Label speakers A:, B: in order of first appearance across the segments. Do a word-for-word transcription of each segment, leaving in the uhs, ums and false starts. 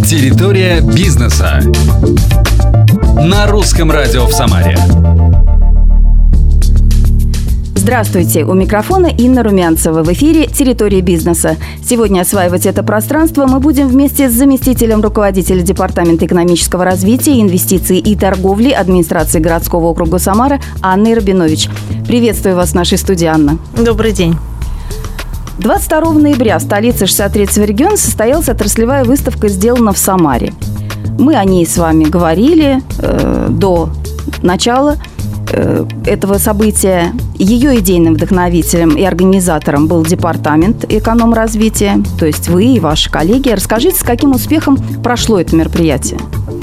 A: Территория бизнеса на Русском радио в Самаре.
B: Здравствуйте! У микрофона Инна Румянцева. В эфире «Территория бизнеса». Сегодня осваивать это пространство мы будем вместе с заместителем руководителя Департамента экономического развития, инвестиций и торговли администрации городского округа Самара Анной Рабинович. Приветствую вас в нашей студии, Анна.
C: Добрый день.
B: двадцать второго ноября в столице шестьдесят третьего региона состоялась отраслевая выставка «Сделано в Самаре». Мы о ней с вами говорили э, до начала э, этого события. Ее идейным вдохновителем и организатором был Департамент экономразвития, то есть вы и ваши коллеги. Расскажите, с каким успехом прошло это мероприятие?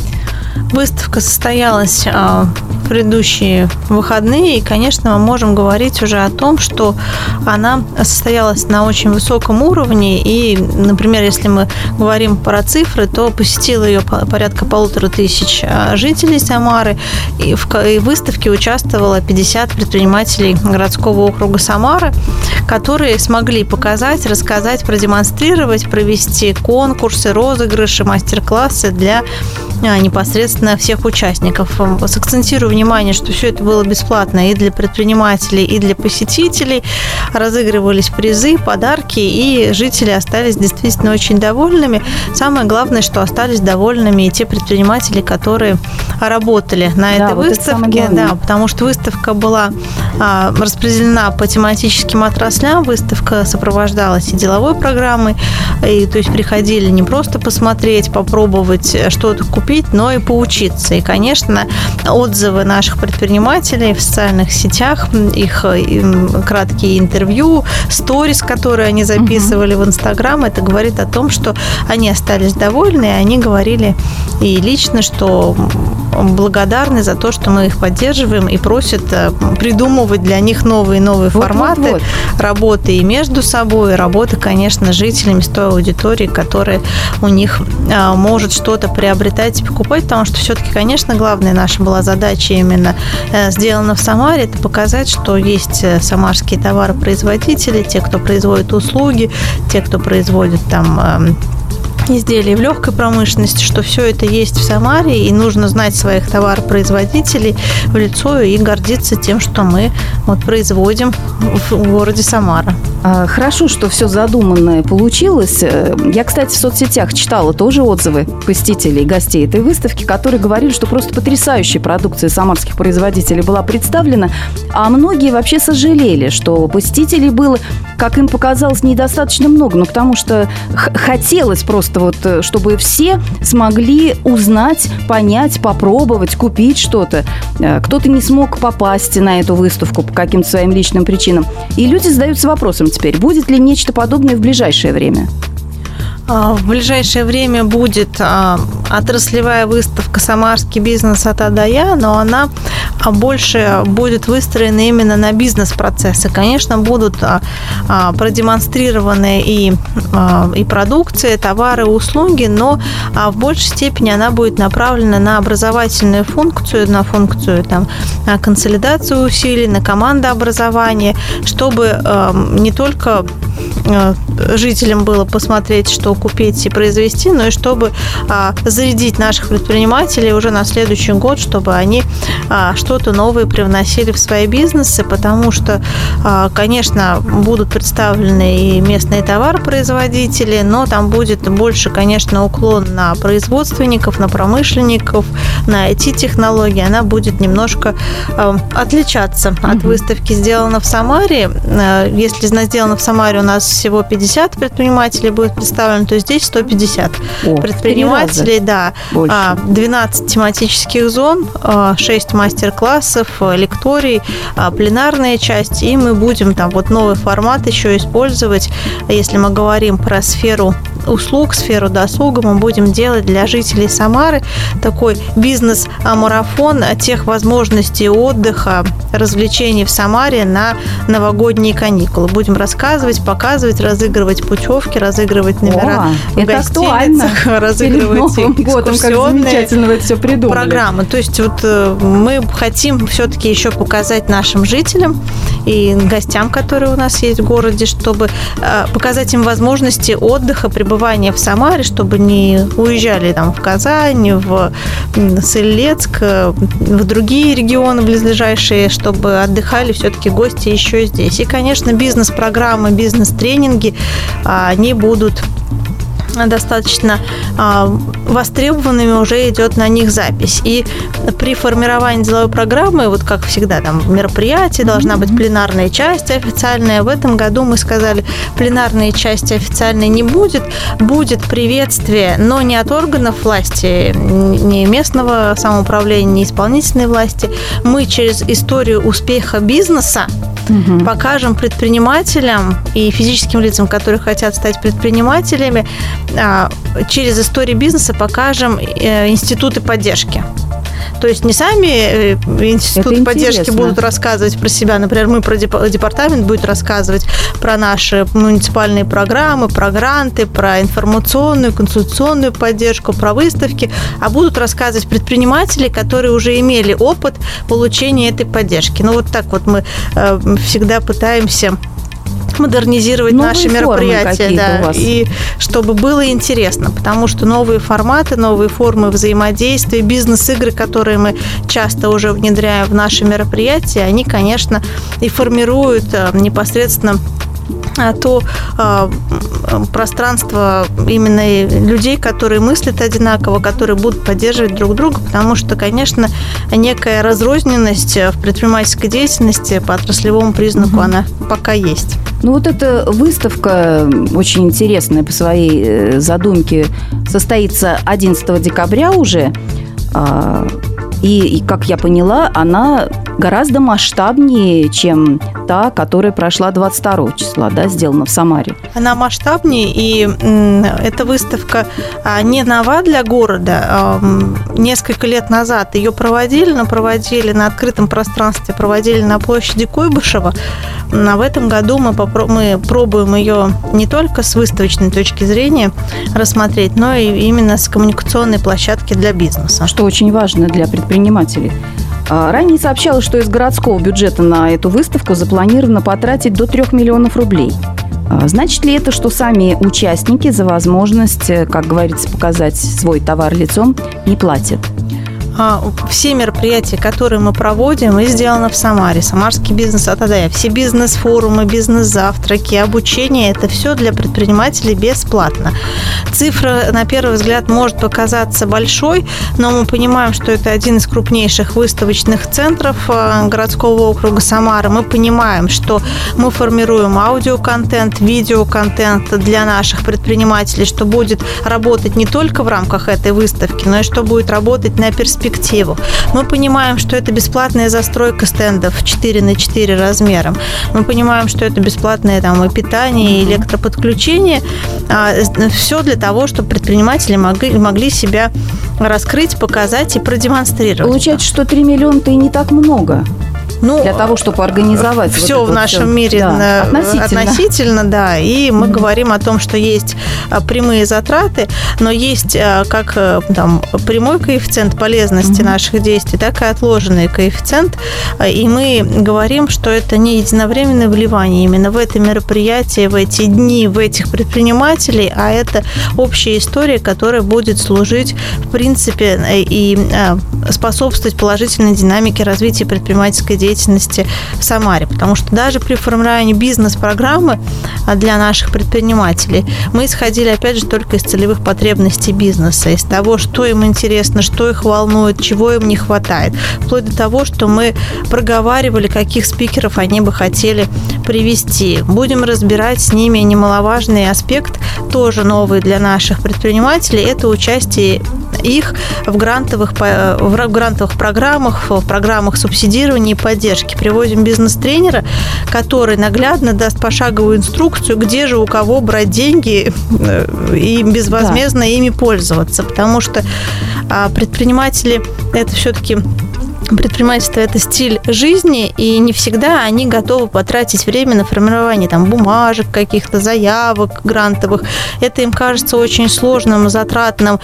C: Выставка состоялась а, в предыдущие выходные, и, конечно, мы можем говорить уже о том, что она состоялась на очень высоком уровне. И, например, если мы говорим про цифры, то посетило ее порядка полутора тысяч жителей Самары, и в выставке участвовало пятьдесят предпринимателей городского округа Самары, которые смогли показать, рассказать, продемонстрировать, провести конкурсы, розыгрыши, мастер-классы для непосредственно всех участников. Сакцентирую внимание, что все это было бесплатно и для предпринимателей, и для посетителей. Разыгрывались призы, подарки, и жители остались действительно очень довольными. Самое главное, что остались довольными и те предприниматели, которые работали на да, этой вот выставке. Да, потому что выставка была а, распределена по тематическим отраслям. Выставка сопровождалась и деловой программой, и, то есть приходили не просто посмотреть, попробовать что-то купить, но и поучиться. И, конечно, отзывы наших предпринимателей в социальных сетях, их краткие интервью, сторис, которые они записывали uh-huh. в Инстаграм, это говорит о том, что они остались довольны, и они говорили и лично, что благодарны за то, что мы их поддерживаем, и просят придумывать для них новые и новые вот, форматы вот, вот. работы и между собой, и работы, конечно, с жителями, с той аудиторией, которая у них а, может что-то приобретать и покупать, потому что все-таки, конечно, главная наша была задача именно э, сделана в Самаре, это показать, что есть самарские товаропроизводители, те, кто производит услуги, те, кто производит там э, изделий в легкой промышленности, что все это есть в Самаре, и нужно знать своих товаропроизводителей в лицо и гордиться тем, что мы вот производим в городе Самара.
B: Хорошо, что все задуманное получилось. Я, кстати, в соцсетях читала тоже отзывы посетителей и гостей этой выставки, которые говорили, что просто потрясающая продукция самарских производителей была представлена, а многие вообще сожалели, что посетителей было, как им показалось, недостаточно много, ну, потому что х- хотелось просто вот, чтобы все смогли узнать, понять, попробовать, купить что-то. Кто-то не смог попасть на эту выставку по каким-то своим личным причинам. И люди задаются вопросом теперь, будет ли нечто подобное в ближайшее время?
C: В ближайшее время будет отраслевая выставка «Самарский бизнес от А до Я», но она больше будет выстроена именно на бизнес-процессы. Конечно, будут продемонстрированы и, и продукция, товары, услуги, но в большей степени она будет направлена на образовательную функцию, на функцию там, консолидации усилий, на командообразование, чтобы не только жителям было посмотреть, что купить и произвести, но и чтобы а, зарядить наших предпринимателей уже на следующий год, чтобы они а, что-то новое привносили в свои бизнесы, потому что, а, конечно, будут представлены и местные товаропроизводители, но там будет больше, конечно, уклон на производственников, на промышленников, на ай ти-технологии. Она будет немножко а, отличаться mm-hmm. от выставки «Сделано в Самаре». А, если «Сделано в Самаре» у нас всего пятьдесят предпринимателей будет представлено, то здесь сто пятьдесят О, предпринимателей, да, больше. двенадцать тематических зон, шесть мастер-классов, лекторий, пленарная часть, и мы будем там вот новый формат еще использовать. Если мы говорим про сферу услуг, сферу досуга, мы будем делать для жителей Самары такой бизнес-марафон тех возможностей отдыха, развлечений в Самаре на новогодние каникулы. Будем рассказывать, показывать, разыгрывать путевки, разыгрывать номера О, в гостиницах, разыгрывать их
B: годом, как замечательно вы это все придумали.
C: Программы. То есть вот мы хотим все-таки еще показать нашим жителям и гостям, которые у нас есть в городе, чтобы показать им возможности отдыха, пребывания в Самаре, чтобы не уезжали там в Казань, в Солилецк, в другие регионы близлежащие, чтобы отдыхали все-таки гости еще здесь. И, конечно, бизнес-программы, бизнес-тренинги, они будут достаточно а, востребованными, уже идет на них запись. И при формировании деловой программы, вот как всегда, там мероприятие, должна быть пленарная часть официальная. В этом году мы сказали, пленарной части официальной не будет. Будет приветствие, но не от органов власти, ни местного самоуправления, ни исполнительной власти. Мы через историю успеха бизнеса угу. покажем предпринимателям и физическим лицам, которые хотят стать предпринимателями, через историю бизнеса покажем институты поддержки. То есть не сами институты поддержки будут рассказывать про себя. Например, мы про департамент будет рассказывать про наши муниципальные программы, про гранты, про информационную, консультационную поддержку, про выставки, а будут рассказывать предприниматели, которые уже имели опыт получения этой поддержки. Ну вот так вот мы всегда пытаемся модернизировать новые наши мероприятия, да, и чтобы было интересно, потому что новые форматы, новые формы взаимодействия, бизнес-игры, которые мы часто уже внедряем в наши мероприятия, они, конечно, и формируют непосредственно то э, пространство именно людей, которые мыслят одинаково, которые будут поддерживать друг друга, потому что, конечно, некая разрозненность в предпринимательской деятельности по отраслевому признаку, угу. она пока есть.
B: Ну вот эта выставка очень интересная по своей задумке, состоится одиннадцатого декабря уже, и, и, как я поняла, она гораздо масштабнее, чем та, которая прошла двадцать второго числа, да, сделана в Самаре.
C: Она масштабнее, и эта выставка не нова для города. Несколько лет назад ее проводили, но проводили на открытом пространстве, проводили на площади Куйбышева. А в этом году мы, попро- мы пробуем ее не только с выставочной точки зрения рассмотреть, но и именно с коммуникационной площадки для бизнеса.
B: Что очень важно для предпринимателей. Ранее сообщалось, что из городского бюджета на эту выставку запланировано потратить до трех миллионов рублей. Значит ли это, что сами участники за возможность, как говорится, показать свой товар лицом, не платят?
C: Все мероприятия, которые мы проводим, и сделано в Самаре. Самарский бизнес от АДА. Все бизнес-форумы, бизнес-завтраки, обучение – это все для предпринимателей бесплатно. Цифра, на первый взгляд, может показаться большой, но мы понимаем, что это один из крупнейших выставочных центров городского округа Самара. Мы понимаем, что мы формируем аудиоконтент, видеоконтент для наших предпринимателей, что будет работать не только в рамках этой выставки, но и что будет работать на перспективу. Мы понимаем, что это бесплатная застройка стендов четыре на четыре размером. Мы понимаем, что это бесплатное там, и питание, и электроподключение. Все для того, чтобы предприниматели могли, могли себя раскрыть, показать и продемонстрировать.
B: Получается, что три миллиона-то и не так много. Ну, для того, чтобы организовать
C: все
B: вот
C: в нашем все. мире
B: да,
C: относительно. относительно, да, и мы mm-hmm. говорим о том, что есть прямые затраты, но есть как там, прямой коэффициент полезности mm-hmm. наших действий, так и отложенный коэффициент, и мы говорим, что это не единовременное вливание именно в это мероприятие, в эти дни, в этих предпринимателей, а это общая история, которая будет служить, в принципе, и способствовать положительной динамике развития предпринимательской деятельности деятельности в Самаре, потому что даже при формировании бизнес-программы для наших предпринимателей мы исходили, опять же, только из целевых потребностей бизнеса, из того, что им интересно, что их волнует, чего им не хватает, вплоть до того, что мы проговаривали, каких спикеров они бы хотели привести. Будем разбирать с ними немаловажный аспект, тоже новый для наших предпринимателей, это участие их в грантовых, в грантовых программах, в программах субсидирования и поддержки. Привозим бизнес-тренера, который наглядно даст пошаговую инструкцию, где же у кого брать деньги и безвозмездно да. ими пользоваться. Потому что предприниматели – это все-таки предпринимательство – это стиль жизни, и не всегда они готовы потратить время на формирование там, бумажек, каких-то заявок грантовых. Это им кажется очень сложным, затратным,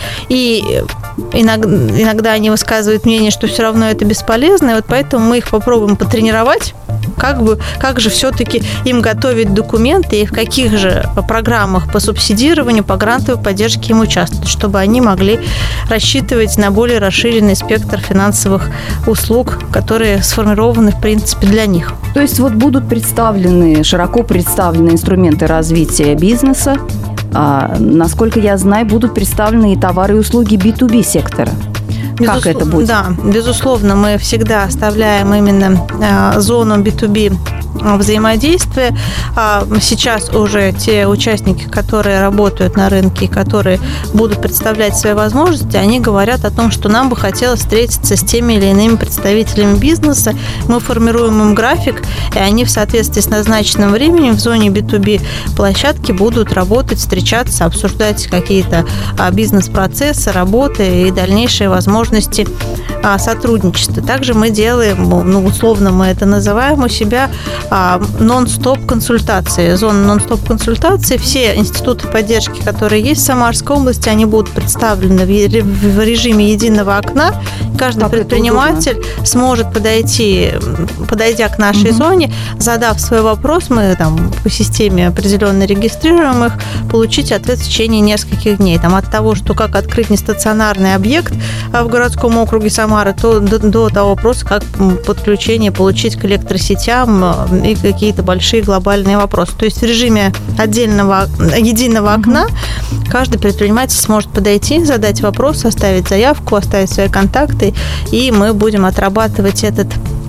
C: и иногда, иногда они высказывают мнение, что все равно это бесполезно, и вот поэтому мы их попробуем потренировать, как бы, как же все-таки им готовить документы и в каких же программах по субсидированию, по грантовой поддержке им участвовать, чтобы они могли рассчитывать на более расширенный спектр финансовых услуг, которые сформированы, в принципе, для них.
B: То есть вот будут представлены, широко представлены инструменты развития бизнеса. А, насколько я знаю, будут представлены и товары и услуги би ту би сектора. Как
C: Безусловно,
B: это будет?
C: Да, безусловно, мы всегда оставляем именно э, зону би ту би взаимодействия. А сейчас уже те участники, которые работают на рынке, которые будут представлять свои возможности, они говорят о том, что нам бы хотелось встретиться с теми или иными представителями бизнеса. Мы формируем им график, и они в соответствии с назначенным временем в зоне би ту би площадки будут работать, встречаться, обсуждать какие-то бизнес-процессы, работы и дальнейшие возможности сотрудничества. Также мы делаем, ну, условно мы это называем у себя, нон-стоп консультации. Зона нон-стоп консультации. Все институты поддержки, которые есть в Самарской области, они будут представлены в режиме единого окна. Каждый как предприниматель сможет подойти, подойдя к нашей угу. зоне, задав свой вопрос, мы там по системе определенно регистрируем их, получить ответ в течение нескольких дней. Там, от того, что как открыть нестационарный объект в городском округе Самары, то до, до того вопроса, как подключение получить к электросетям и какие-то большие глобальные вопросы. То есть в режиме отдельного, единого окна каждый предприниматель сможет подойти, задать вопрос, оставить заявку, оставить свои контакты, и мы будем отрабатывать этот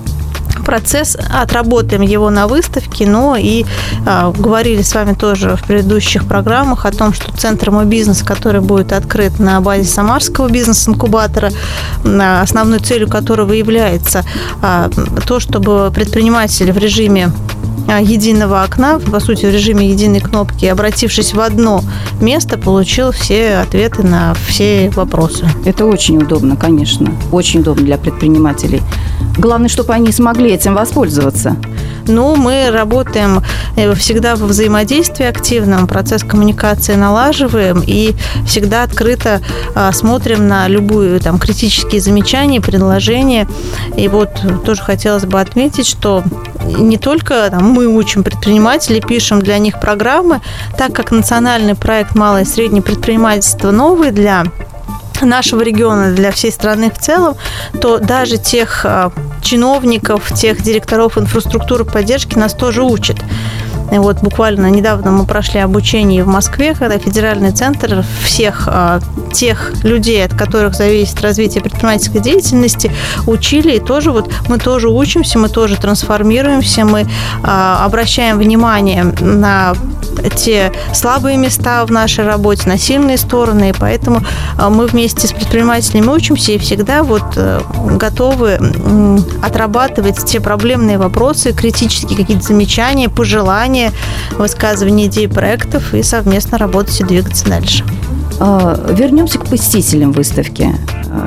C: процесс, отработаем его на выставке, но и а, говорили с вами тоже в предыдущих программах о том, что Центр «Мой бизнес», который будет открыт на базе Самарского бизнес-инкубатора, основной целью которого является а, то, чтобы предприниматели в режиме единого окна, по сути, в режиме единой кнопки, обратившись в одно место, получил все ответы на все вопросы.
B: Это очень удобно, конечно. Очень удобно для предпринимателей. Главное, чтобы они смогли этим воспользоваться.
C: Ну, мы работаем всегда во взаимодействии активном, процесс коммуникации налаживаем и всегда открыто а, смотрим на любые там критические замечания, предложения. И вот тоже хотелось бы отметить, что не только там, мы учим предпринимателей, пишем для них программы, так как национальный проект «Малое и среднее предпринимательство» новый для нашего региона, для всей страны в целом, то даже тех чиновников, тех директоров инфраструктуры поддержки нас тоже учат. И вот буквально недавно мы прошли обучение в Москве, когда федеральный центр всех а, тех людей, от которых зависит развитие предпринимательской деятельности, учили. И тоже вот мы тоже учимся, мы тоже трансформируемся, мы а, обращаем внимание на те слабые места в нашей работе, на сильные стороны. И поэтому а, мы вместе с предпринимателями учимся и всегда вот а, готовы м, отрабатывать те проблемные вопросы, критические какие-то замечания, пожелания, высказывание идей проектов и совместно работать и двигаться дальше.
B: Вернемся к посетителям выставки.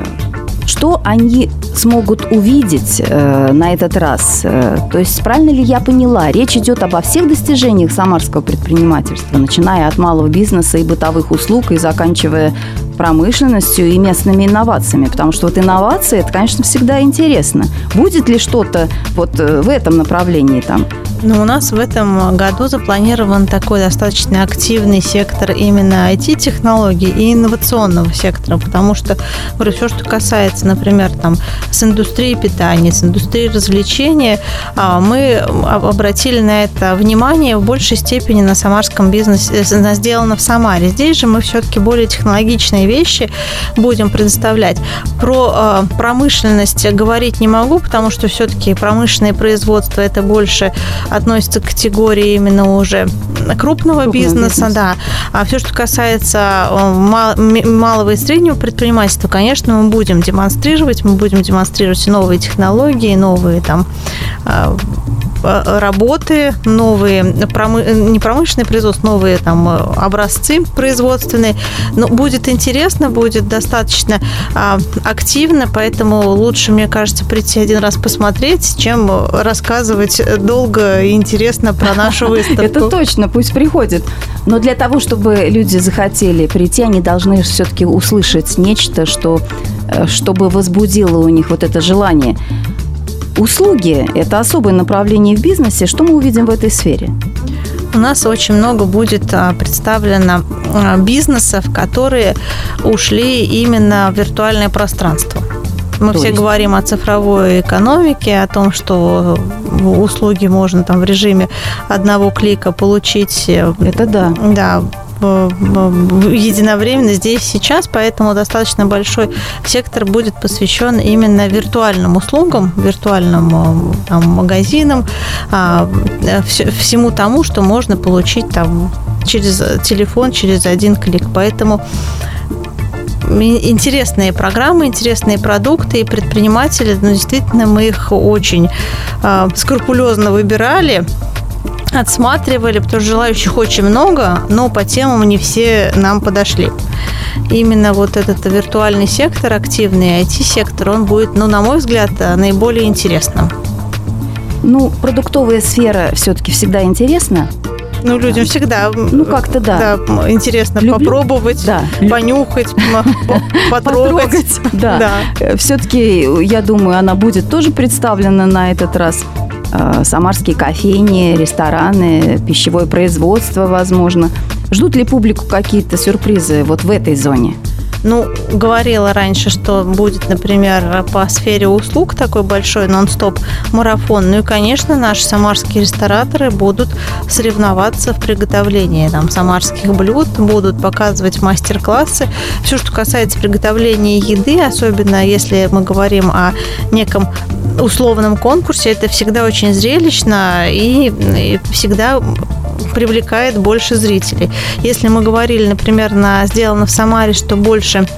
B: Что они смогут увидеть э, на этот раз? То есть, правильно ли я поняла, речь идет обо всех достижениях самарского предпринимательства, начиная от малого бизнеса и бытовых услуг и заканчивая промышленностью и местными инновациями, потому что вот инновации, это, конечно, всегда интересно. Будет ли что-то вот в этом направлении там?
C: Ну, у нас в этом году запланирован такой достаточно активный сектор именно ай ти-технологий и инновационного сектора, потому что, говорю, все, что касается, например, там, с индустрией питания, с индустрией развлечения, мы обратили на это внимание в большей степени на самарском бизнесе, на сделано в Самаре. Здесь же мы все-таки более технологичные вещи будем предоставлять. Про промышленность говорить не могу, потому что все-таки промышленное производство – это больше относится к категории именно уже крупного
B: Крупный
C: бизнеса,
B: бизнес.
C: да. А все, что касается малого и среднего предпринимательства, конечно, мы будем демонстрировать, мы будем демонстрировать новые технологии, новые там работы, новые промы... не промышленные производства, новые там образцы производственные. Но будет интересно, будет достаточно а, активно, поэтому лучше, мне кажется, прийти один раз посмотреть, чем рассказывать долго и интересно про нашу выставку.
B: Это точно, пусть приходят. Но для того, чтобы люди захотели прийти, они должны все-таки услышать нечто, что, чтобы возбудило у них вот это желание. Услуги – это особое направление в бизнесе. Что мы увидим в этой сфере?
C: У нас очень много будет представлено бизнесов, которые ушли именно в виртуальное пространство. Мы То все есть? говорим о цифровой экономике, о том, что услуги можно там в режиме одного клика получить.
B: Это да.
C: Да. Единовременно здесь сейчас, поэтому достаточно большой сектор будет посвящен именно виртуальным услугам, виртуальным там, магазинам, всему тому, что можно получить там через телефон, через один клик. Поэтому интересные программы, интересные продукты и предприниматели, ну, действительно, мы их очень скрупулезно выбирали, отсматривали, потому что желающих очень много, но по темам не все нам подошли. Именно вот этот виртуальный сектор, активный ай ти-сектор, он будет, ну, на мой взгляд, наиболее интересным.
B: Ну, продуктовая сфера все-таки всегда интересна.
C: Ну, людям всегда
B: ну, как-то да.
C: Да, интересно Люблю. попробовать,
B: да.
C: понюхать, потрогать.
B: Да. Да. Все-таки, я думаю, она будет тоже представлена на этот раз. Самарские кофейни, рестораны, пищевое производство, возможно. Ждут ли публику какие-то сюрпризы вот в этой зоне?
C: Ну, говорила раньше, что будет, например, по сфере услуг такой большой нон-стоп марафон. Ну и, конечно, наши самарские рестораторы будут соревноваться в приготовлении там, самарских блюд, будут показывать мастер-классы. Все, что касается приготовления еды, особенно если мы говорим о неком условном конкурсе, это всегда очень зрелищно и, и всегда привлекает больше зрителей. Если мы говорили, например, на «Сделано в Самаре», что больше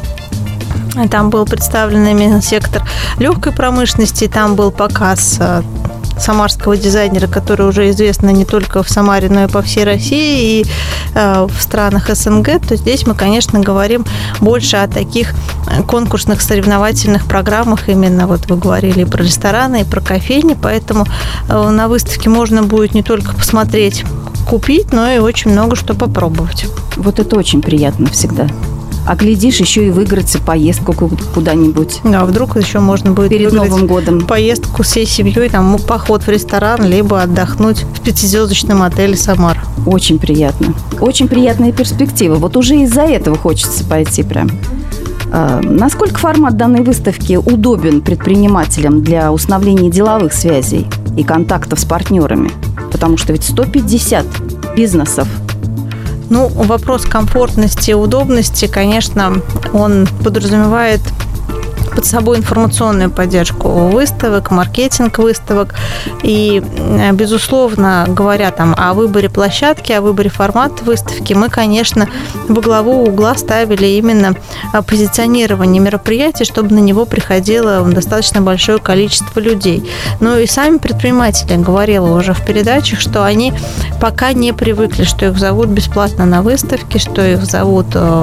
C: там был представлен именно сектор легкой промышленности, там был показ самарского дизайнера, который уже известен не только в Самаре, но и по всей России и э, в странах эс эн гэ, то здесь мы, конечно, говорим больше о таких конкурсных соревновательных программах. Именно вот вы говорили и про рестораны, и про кофейни, поэтому э, на выставке можно будет не только посмотреть, купить, но и очень много что попробовать.
B: Вот это очень приятно всегда. А глядишь, еще и выиграть поездку куда-нибудь.
C: Да, вдруг еще можно будет
B: перед Новым годом
C: поездку всей семьей, там поход в ресторан, либо отдохнуть в пятизвездочном отеле «Самар».
B: Очень приятно. Очень приятная перспектива. Вот уже из-за этого хочется пойти прям. А, насколько формат данной выставки удобен предпринимателям для установления деловых связей и контактов с партнерами? Потому что ведь сто пятьдесят бизнесов.
C: Ну, вопрос комфортности и удобности, конечно, он подразумевает под собой информационную поддержку выставок, маркетинг выставок. И, безусловно, говоря там о выборе площадки, о выборе формата выставки, мы, конечно, во главу угла ставили именно позиционирование мероприятия, чтобы на него приходило достаточно большое количество людей. Ну и сами предприниматели, говорила уже в передачах, что они пока не привыкли, что их зовут бесплатно на выставке, что их зовут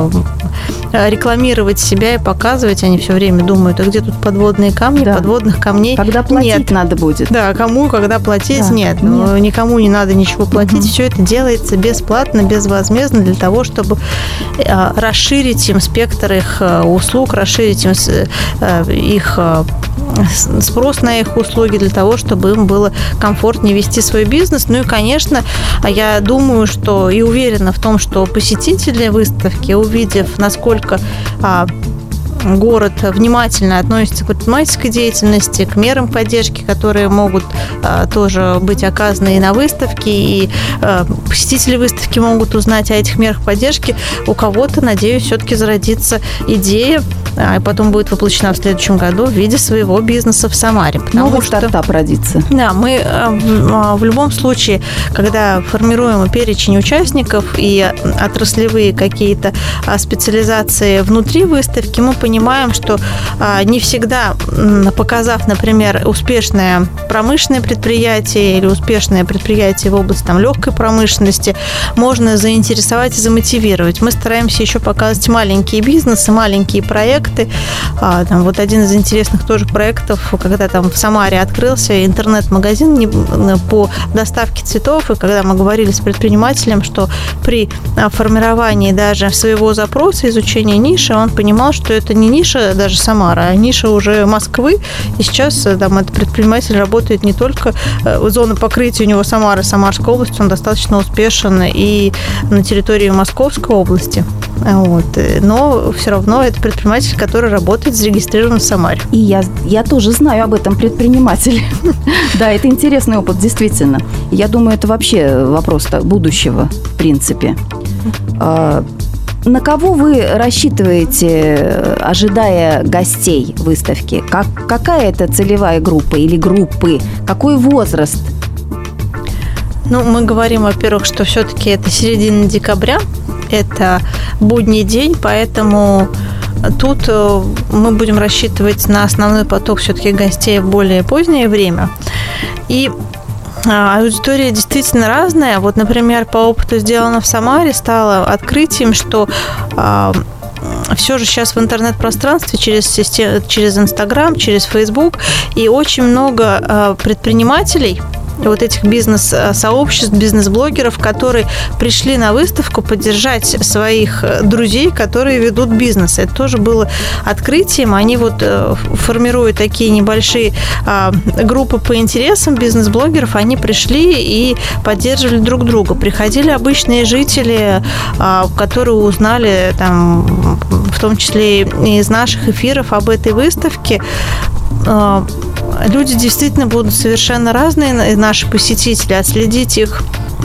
C: рекламировать себя и показывать. Они все время думают, а где тут подводные камни, да. Подводных камней
B: когда платить
C: нет.
B: Надо будет.
C: Да, кому, когда платить, да. нет.
B: нет.
C: Никому не надо ничего платить. Угу. Все это делается бесплатно, безвозмездно для того, чтобы расширить им спектр их услуг, расширить им их спрос на их услуги, для того, чтобы им было комфортнее вести свой бизнес. Ну и, конечно, я думаю, что и уверена в том, что посетители выставки, увидев, насколько город внимательно относится к предпринимательской деятельности, к мерам поддержки, которые могут а, тоже быть оказаны и на выставке, и а, посетители выставки могут узнать о этих мерах поддержки. У кого-то, надеюсь, все-таки зародится идея, а потом будет воплощена в следующем году в виде своего бизнеса в Самаре.
B: Новый что, стартап родится.
C: Да, мы в, в любом случае, когда формируем перечень участников и отраслевые какие-то специализации внутри выставки, мы понимаем, что не всегда, показав, например, успешное промышленное предприятие или успешное предприятие в области там, легкой промышленности, можно заинтересовать и замотивировать. Мы стараемся еще показывать маленькие бизнесы, маленькие проекты. Там, вот один из интересных тоже проектов, когда там в Самаре открылся интернет-магазин по доставке цветов, и когда мы говорили с предпринимателем, что при формировании даже своего запроса, изучения ниши, он понимал, что это не ниша даже Самара, а ниша уже Москвы. И сейчас там этот предприниматель работает не только зона покрытия у него Самара, Самарской области, он достаточно успешен и на территории Московской области. Вот. Но все равно это предприниматель, который работает, зарегистрирован в Самаре.
B: И я, я тоже знаю об этом предпринимателе. Да, это интересный опыт, действительно. Я думаю, это вообще вопрос будущего, в принципе. На кого вы рассчитываете, ожидая гостей выставки? Как, какая это целевая группа или группы? Какой возраст?
C: Ну, мы говорим, во-первых, что все-таки это середина декабря, это будний день, поэтому тут мы будем рассчитывать на основной поток все-таки гостей в более позднее время. И аудитория действительно разная. Вот, например, по опыту, сделанному в Самаре, стало открытием, что а, все же сейчас в интернет-пространстве через систему, через Инстаграм, через Фейсбук и очень много а, предпринимателей, вот этих бизнес-сообществ, бизнес-блогеров, которые пришли на выставку поддержать своих друзей, которые ведут бизнес. Это тоже было открытием. Они вот формируют такие небольшие группы по интересам бизнес-блогеров. Они пришли и поддерживали друг друга. Приходили обычные жители, которые узнали, там, в том числе и из наших эфиров об этой выставке. Люди действительно будут совершенно разные, наши посетители. Отследить их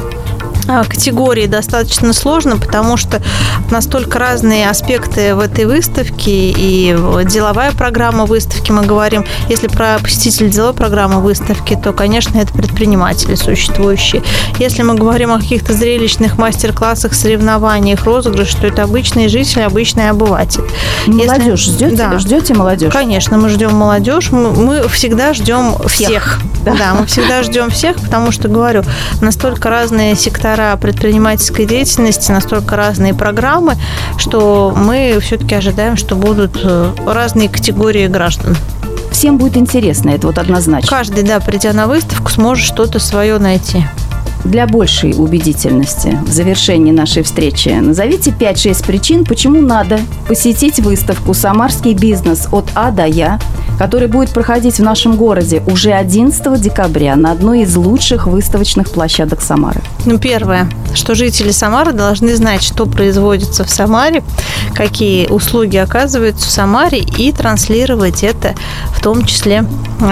C: категории достаточно сложно, потому что настолько разные аспекты в этой выставке, и деловая программа выставки, мы говорим, если про посетителей деловой программы выставки, то, конечно, это предприниматели существующие. Если мы говорим о каких-то зрелищных мастер-классах, соревнованиях, розыгрышах, то это обычные жители, обычный обыватель.
B: Молодежь
C: если...
B: ждете?
C: Да.
B: Ждете молодежь?
C: Конечно, мы ждем молодежь. Мы, мы всегда ждем всех. всех. Да. да, мы всегда ждем всех, потому что, говорю, настолько разные сектора предпринимательской деятельности, настолько разные программы, что мы все-таки ожидаем, что будут разные категории граждан.
B: Всем будет интересно, это вот однозначно.
C: Каждый, да, придя на выставку, сможет что-то свое найти.
B: Для большей убедительности в завершении нашей встречи назовите пять-шесть причин, почему надо посетить выставку «Самарский бизнес от А до Я», который будет проходить в нашем городе уже одиннадцатого декабря на одной из лучших выставочных площадок Самары.
C: Ну, первое, что жители Самары должны знать, что производится в Самаре, какие услуги оказываются в Самаре, и транслировать это в том числе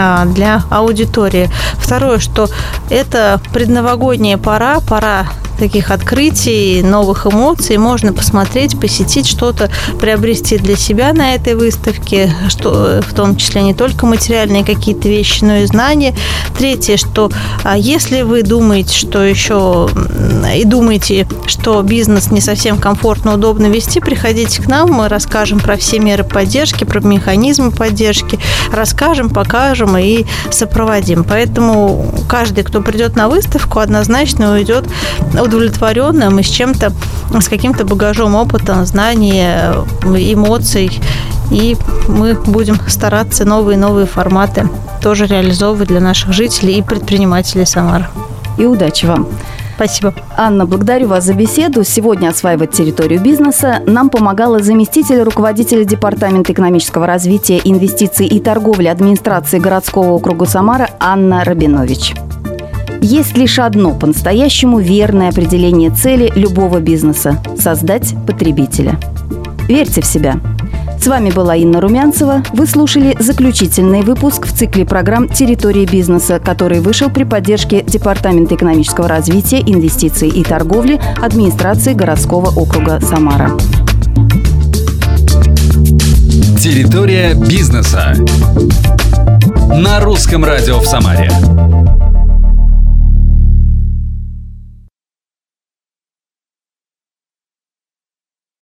C: для аудитории. Второе, что это предновогодняя пора, пора таких открытий, новых эмоций. Можно посмотреть, посетить что-то, приобрести для себя на этой выставке, что, в том числе не только материальные какие-то вещи, но и знания. Третье, что если вы думаете, что еще и думаете, что бизнес не совсем комфортно, удобно вести, приходите к нам, мы расскажем про все меры поддержки, про механизмы поддержки, расскажем, покажем и сопроводим. Поэтому каждый, кто придет на выставку, однозначно уйдет удовлетворенным и с чем-то, с каким-то багажом опыта, знаний, эмоций. И мы будем стараться новые и новые форматы тоже реализовывать для наших жителей и предпринимателей Самары.
B: И удачи вам!
C: Спасибо.
B: Анна, благодарю вас за беседу. Сегодня осваивать территорию бизнеса нам помогала заместитель руководителя Департамента экономического развития, инвестиций и торговли администрации городского округа Самара Анна Рабинович. Есть лишь одно по-настоящему верное определение цели любого бизнеса – создать потребителя. Верьте в себя. С вами была Инна Румянцева. Вы слушали заключительный выпуск в цикле программ «Территория бизнеса», который вышел при поддержке Департамента экономического развития, инвестиций и торговли администрации городского округа Самара.
A: Территория бизнеса на Русском радио в Самаре.